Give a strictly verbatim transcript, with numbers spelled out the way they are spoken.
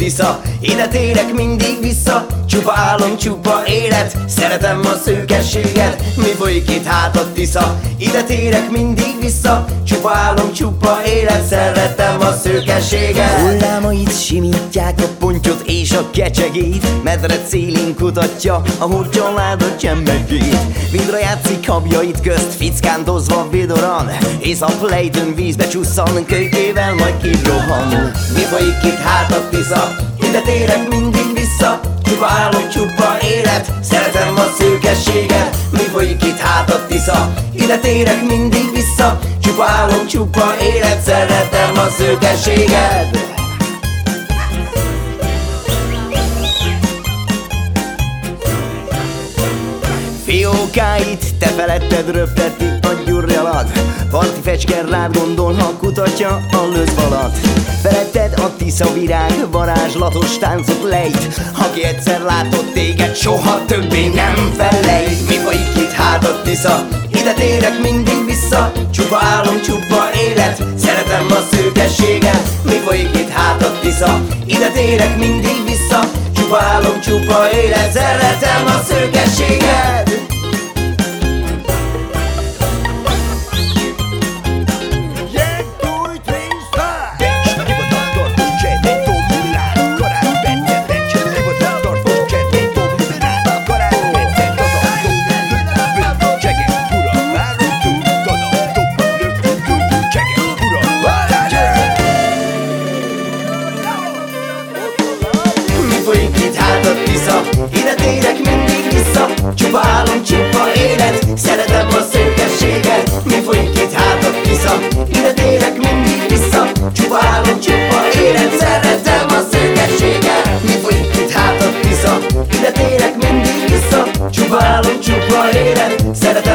Tisza. Ide térek mindig vissza, csupa álom, csupa élet. Szeretem a szőkességet, mi folyik itt hát a Tisza. Ide térek mindig vissza, csupa álom, csupa élet. Szeretem a szőkességet. Hullámait simítják a pontyot és a kecsegét. Medre célén kutatja a hurcsaláda csemmegét. Vidra játszik habjait közt, fickándozva vidoran. Észap lejtőn vízbe csusszan, kölykével majd kirohan. Mi folyik itt hát a Tisza, ide térek mindig vissza. Csupa álom, csupa élet, szeretem a szőkességet. Mi folyik itt hát a Tisza, ide térek mindig vissza. Csupa álom, csupa élet, szeretem a szőkességet. Fiókáit te feletted röpteti a gyurralad. Parti fecsker rád gondol, ha kutatja a lőzfalat. Feletted a Tisza virág varázslatos táncot lejt. Aki egyszer látott téged, soha többé nem felejt. Mi folyik itt hát a Tisza, ide térek mindig vissza. Csupa álom, csupa élet, szeretem a szőkességet. Mi folyik itt hát a Tisza, ide térek mindig vissza. Csupa álom, csupa élet, szeretem a szőkességet. Ide térek mindig vissza, csupa álom, csupa élet, szeretem a szőkességet. Mi folyik itt hát a Tisza, ide térek mindig vissza, csupa álom, csupa élet, szeretem a szőkességet. Mi folyik itt hát a Tisza, ide térek mindig vissza, csupa álom, csupa élet, szeretem